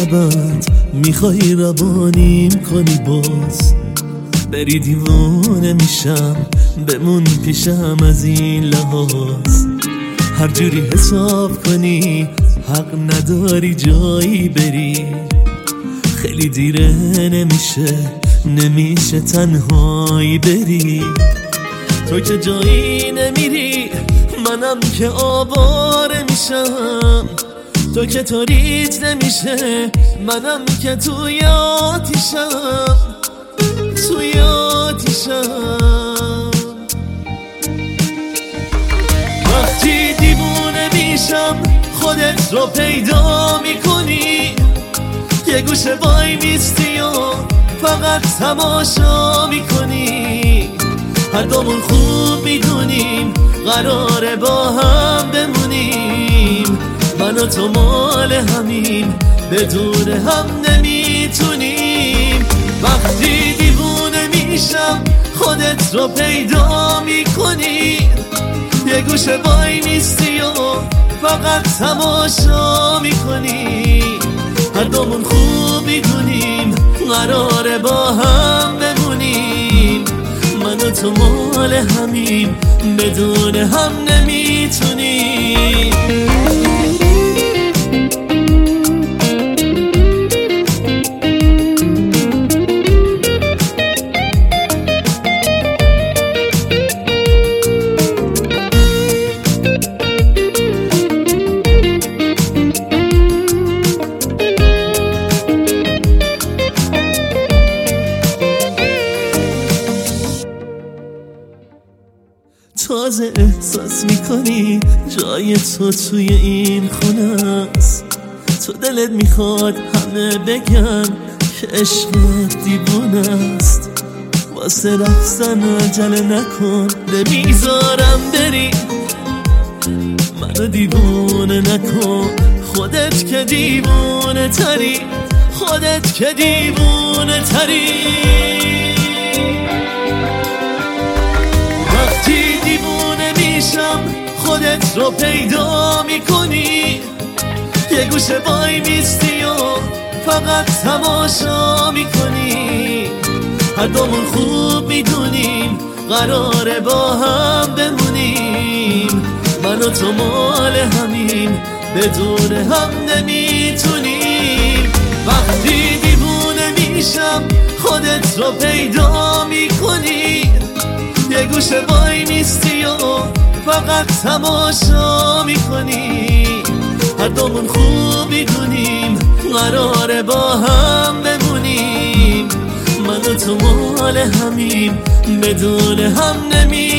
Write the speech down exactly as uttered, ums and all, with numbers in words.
لبت میخوای روانیم کنی باز بری دیوانه میشم بمون پیشم از این لحاظ هر جوری حساب کنی حق نداری جایی بری خیلی دیره نمیشه نمیشه تنهایی بری تو که جایی نمیری منم که آواره میشم تو که تاریت نمیشه منم که توی آتیشم توی آتیشم وقتی دیوونه میشم خودت رو پیدا میکنی یه گوشه وای میستی و فقط تماشا میکنی هر دومون خوب میدونیم قراره با هم بمونیم من و تو مال همیم بدون هم نمیتونیم وقتی دیوونه میشم خودت رو پیدا میکنی یه گوشه وای میستی و فقط تماشا میکنی هر دومون خوب میدونیم قراره با هم بمونیم من و تو مال همیم بدون هم نمیتونیم تازه احساس میکنی جای تو توی این خونه است تو دلت میخواد همه بگن که عشقت دیوونه است واسه رفتن عجله نکن نمیذارم بری منو دیوونه نکن خودت که دیوونه تری خودت که دیوونه تری خودت رو پیدا میکنی یه گوشه وای میستی و فقط تماشا میکنی هر دومون خوب میدونیم قراره با هم بمونیم من و تو مال همیم بدون هم نمیتونیم وقتی دیوونه میشم خودت رو پیدا میکنی یه گوشه وای میستی و فقط تماشا میکنی هر دومون خوب میدونیم قراره با هم بمونیم من و تو مال همیم بدون هم نمی